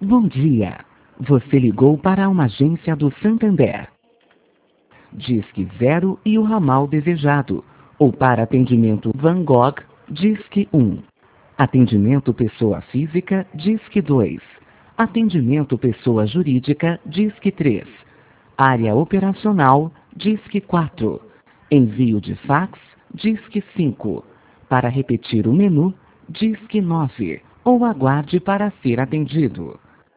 Bom dia. Você ligou para uma agência do Santander. Disque 0 e o ramal desejado. Ou para atendimento Van Gogh, Disque 1. Atendimento pessoa física, Disque 2. Atendimento pessoa jurídica, Disque 3. Área operacional, Disque 4. Envio de fax, Disque 5. Para repetir o menu, Disque 9. Ou aguarde para ser atendido.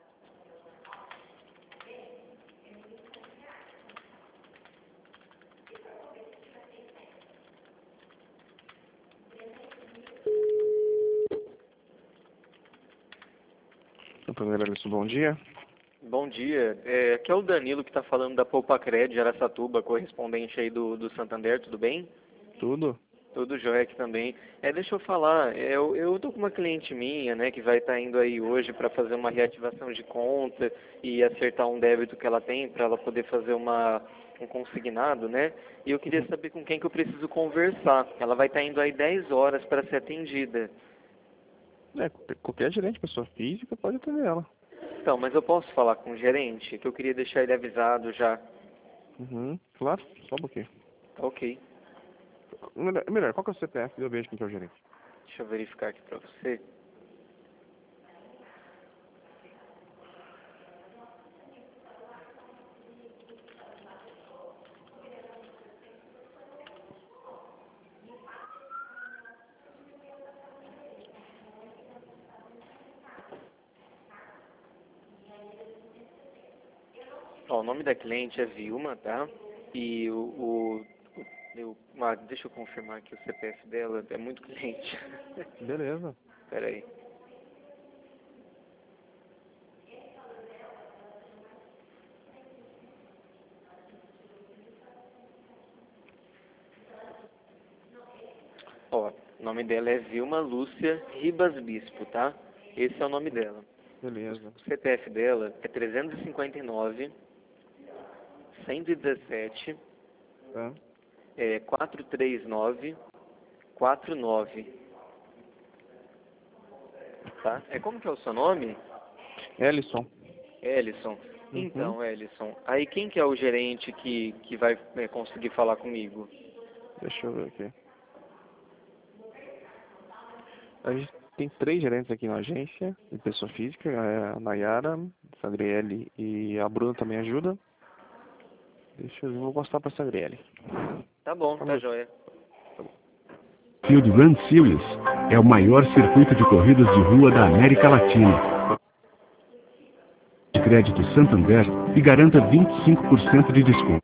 Primeiro, bom dia. Bom dia. Aqui é o Danilo que está falando da Poupa-Cred de Araçatuba, correspondente aí do Santander, tudo bem? Tudo? Tudo jóia aqui também. Deixa eu falar, eu tô com uma cliente minha, né, que vai estar indo aí hoje para fazer uma reativação de conta e acertar um débito que ela tem para ela poder fazer um consignado, né? E eu queria saber com quem que eu preciso conversar. Ela vai estar indo aí 10 horas para ser atendida. Qualquer gerente, pessoa física, pode atender ela. Então, mas eu posso falar com o gerente, que eu queria deixar ele avisado já. Claro, só um pouquinho. Ok. Melhor, qual que é o CPF? Eu vejo quem que é o gerente. Deixa eu verificar aqui para você. Ó, o nome da cliente é Vilma, tá? E deixa eu confirmar aqui o CPF dela, é muito cliente. Beleza. Pera aí. Ó, o nome dela é Vilma Lúcia Ribas Bispo, tá? Esse é o nome dela. Beleza. O CPF dela é 359 117 Tá. 439 49. Tá? Como que é o seu nome? Ellison. Ellison. Então, Ellison, aí quem que é o gerente que vai conseguir falar comigo? Deixa eu ver aqui. A gente tem 3 gerentes aqui na agência, de pessoa física, a Nayara, a Sandriele e a Bruna também ajuda. Deixa eu ver, vou mostrar pra Sandriele. Tá bom, tá joia. Field Run Series é o maior circuito de corridas de rua da América Latina. De crédito Santander e garanta 25% de desconto.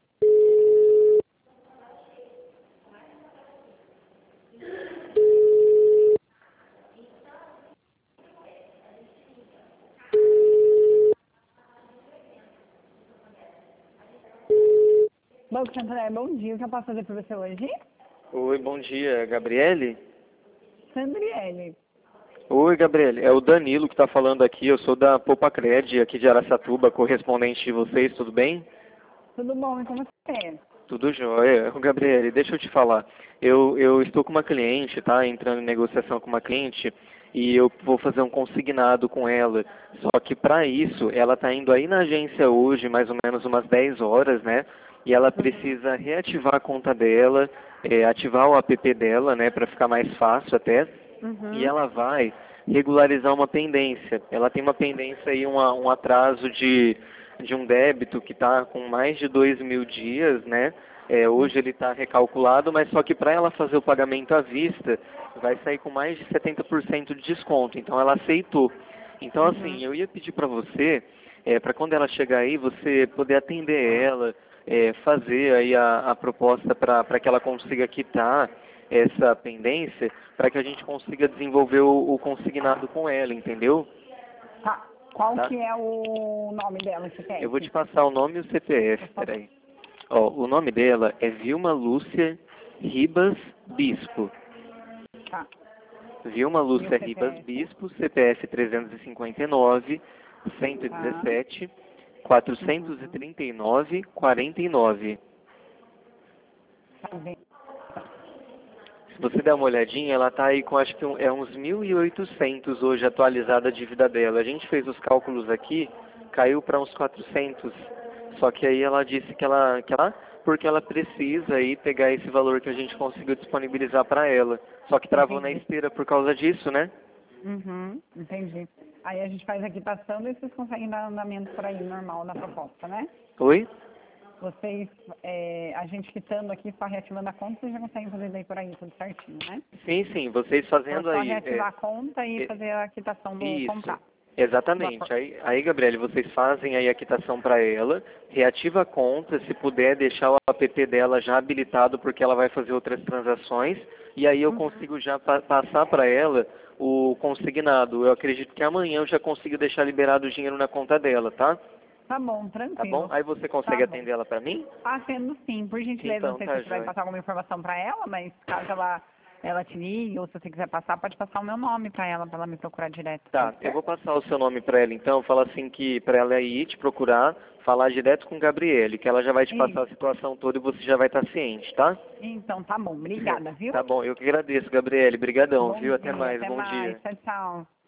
Banco Santander, bom dia. O que eu posso fazer por você hoje? Oi, bom dia, Gabriele? Sandriele. Oi, Gabriele, é o Danilo que está falando aqui, eu sou da Poupa-Cred, aqui de Araçatuba, correspondente de vocês, tudo bem? Tudo bom, e como você é? Tudo jóia. Gabriele, deixa eu te falar, eu estou com uma cliente, tá, entrando em negociação com uma cliente, e eu vou fazer um consignado com ela, só que para isso, ela está indo aí na agência hoje, mais ou menos umas 10 horas, né, e ela precisa reativar a conta dela, ativar o app dela, né, para ficar mais fácil até, e ela vai regularizar uma pendência. Ela tem uma pendência aí, um atraso de um débito que está com mais de 2.000 dias, né? Hoje ele está recalculado, mas só que para ela fazer o pagamento à vista, vai sair com mais de 70% de desconto. Então ela aceitou. Então assim, eu ia pedir para você, para quando ela chegar aí, você poder atender ela, fazer aí a proposta para que ela consiga quitar essa pendência, para que a gente consiga desenvolver o consignado com ela, entendeu? Tá. Qual Tá. que é o nome dela, CPF? Eu vou te passar o nome e o CPF, peraí. Ó, o nome dela é Vilma Lúcia Ribas Bispo. Tá. Vilma Lúcia E o Ribas CPF? Bispo, CPF 359 117 439 49. Tá bem. Se você der uma olhadinha, ela tá aí com acho que uns 1.800 hoje atualizada a dívida dela. A gente fez os cálculos aqui, caiu para uns 400. Só que aí ela disse porque ela precisa aí pegar esse valor que a gente conseguiu disponibilizar para ela. Só que travou na esteira por causa disso, né? Uhum, entendi. Aí a gente faz a quitação e vocês conseguem dar andamento por aí, normal, na proposta, né? Oi? Vocês, a gente quitando aqui, só reativando a conta, vocês já conseguem fazer daí por aí tudo certinho, né? Sim, vocês fazendo Só aí. reativar a conta e fazer a quitação do contrato. Exatamente. Aí, Gabriele, vocês fazem aí a quitação para ela, reativa a conta, se puder deixar o app dela já habilitado porque ela vai fazer outras transações, e aí eu consigo já passar para ela o consignado. Eu acredito que amanhã eu já consigo deixar liberado o dinheiro na conta dela, tá? Tá bom, tranquilo. Tá bom? Aí você consegue atender ela para mim? Atendo sim, por gentileza, Então, não sei tá se você vai jóia. passar alguma informação para ela, mas caso ela te ligue, ou se você quiser passar, pode passar o meu nome para ela me procurar direto. Tá, eu vou passar o seu nome para ela então, falar assim que para ela ir te procurar, falar direto com Gabriele, que ela já vai te passar a situação toda e você já vai estar ciente, tá? Então tá bom, obrigada, viu? Tá bom, eu que agradeço, Gabriele, brigadão, Bom viu? Até dia, mais, bom dia. Tchau, tchau.